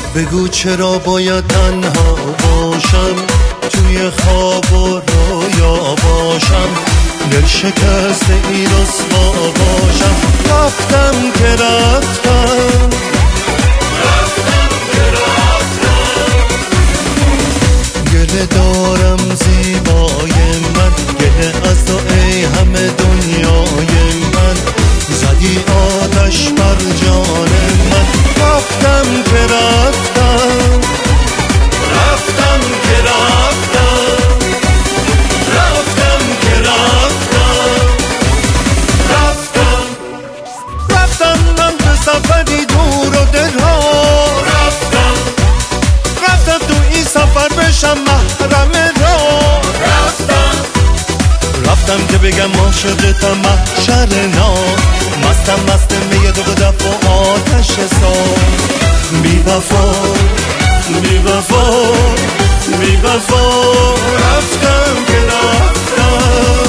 بگو چرا باید تنها باشم، توی خواب و رویا باشم، دل شکسته ای رسوا باشم. رفتم که رفتم، رفتم که رفتم، گله دارم زیبای من، گله از تو ای همه دنیای من، زدی آتش بر جان من. رفتم که رفتم، رفتم که رفتم، رفتم که رفتم، رفتم رفتم من به سفری دور و دلها، رفتم رفتم تو این سفر بشم محرم را، رفتم رفتم که بگم عاشقتم محشر نا، مستم مست می دو دف و آتش ساز. بی وفا بی وفا بی وفا، رفتم که رفتم،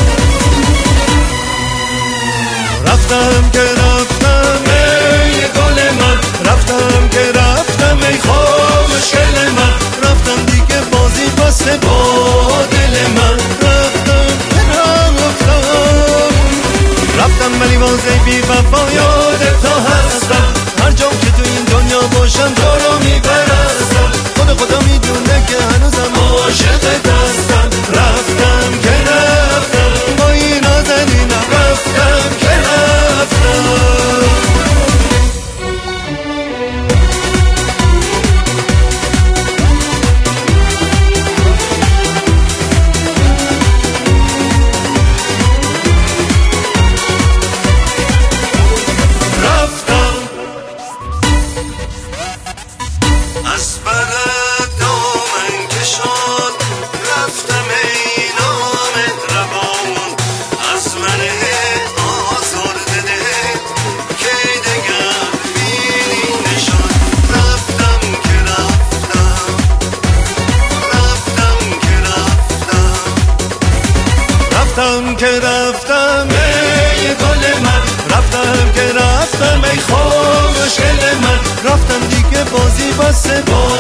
رفتم که رفتم ای گل من، رفتم که رفتم ای خوشگل من، رفتم دیگه بازی واسه با دل من. رفتم که رفتم، رفتم ولی بازی بی وفا یادت تا هستم، هر جا که تو این دنیا باشم تو رو میپرستم، خدا میدونه که هنوزم عاشقت هستم. رفتم که رفتم با این نازنینم، رفتم که رفتم. رفتم که رفتم ای گل من، رفتم که رفتم ای خوشگل من، رفتم دیگه بازی واسه با